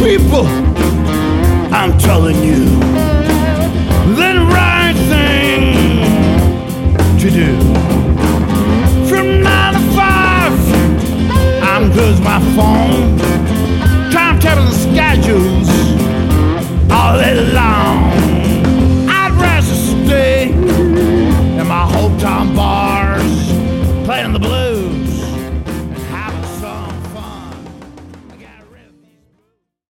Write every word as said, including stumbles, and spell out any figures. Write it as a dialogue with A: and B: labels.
A: people, I'm telling you, the right thing to do. From nine to five, I'm close my phone.